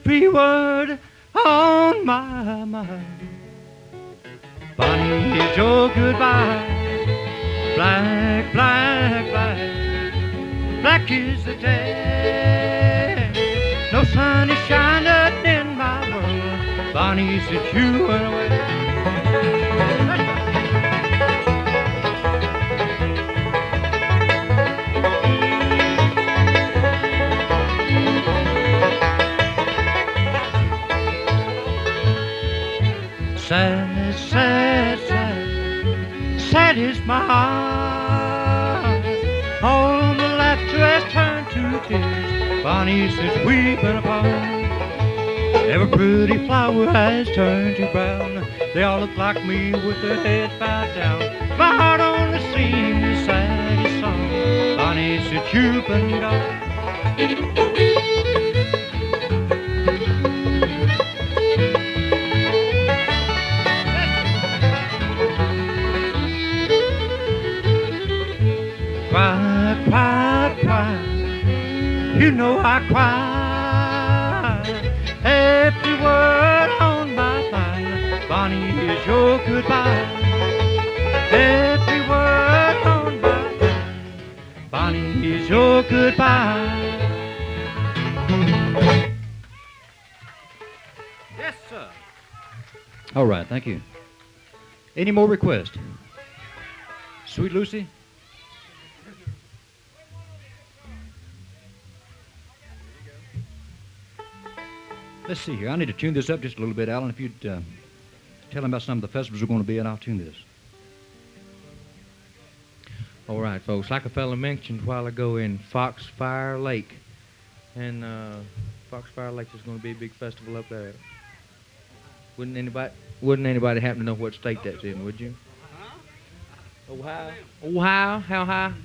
every word on my mind. Bonnie, is your goodbye black, black, black? Black is the day. No sun is shining in my world, Bonnie, since you went away. Sad, sad, sad, sad is my heart. All the laughter has turned to tears, Bonnie, since we've been apart. Every pretty flower has turned to brown. They all look like me with their heads bowed down. My heart only sings the saddest song, Bonnie, since you've been gone. Cry, cry, cry, you know I cry. Every word on my mind, Bonnie, is your goodbye. Every word on my mind, Bonnie, is your goodbye. Yes, sir. All right, thank you. Any more requests? Sweet Lucy? Let's see here. I need to tune this up just a little bit, Alan. If you'd tell them about some of the festivals we're going to be at, I'll tune this. All right, folks. Like a fella mentioned a while ago in Foxfire Lake. And Foxfire Lake is going to be a big festival up there. Wouldn't anybody happen to know what state that's in, would you? Ohio? Ohio? How high?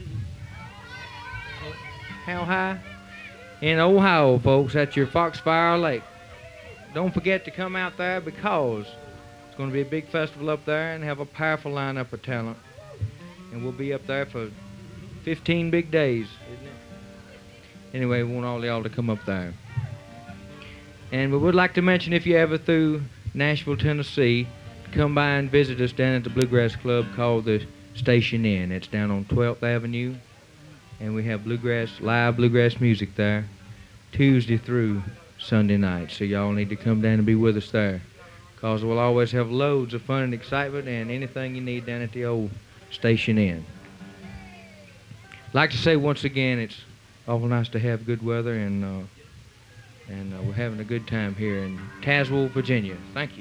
How high? In Ohio, folks. That's your Foxfire Lake. Don't forget to come out there because it's going to be a big festival up there and have a powerful lineup of talent. And we'll be up there for 15 big days, isn't it? Anyway, we want all y'all to come up there. And we would like to mention, if you're ever through Nashville, Tennessee, come by and visit us down at the Bluegrass Club called the Station Inn. It's down on 12th Avenue. And we have live bluegrass music there, Tuesday through Sunday night. So y'all need to come down and be with us there, because we'll always have loads of fun and excitement and anything you need down at the old Station Inn. Like to say once again, it's awful nice to have good weather, and we're having a good time here in Tazewell, Virginia. Thank you.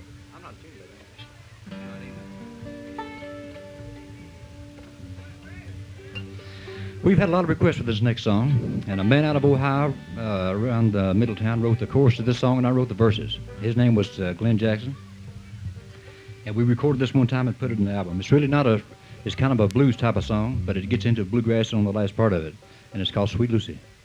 We've had a lot of requests for this next song, and a man out of Ohio around Middletown wrote the chorus to this song, and I wrote the verses. His name was Glenn Jackson, and we recorded this one time and put it in the album. It's really it's kind of a blues type of song, but it gets into bluegrass on the last part of it, and it's called Sweet Lucy.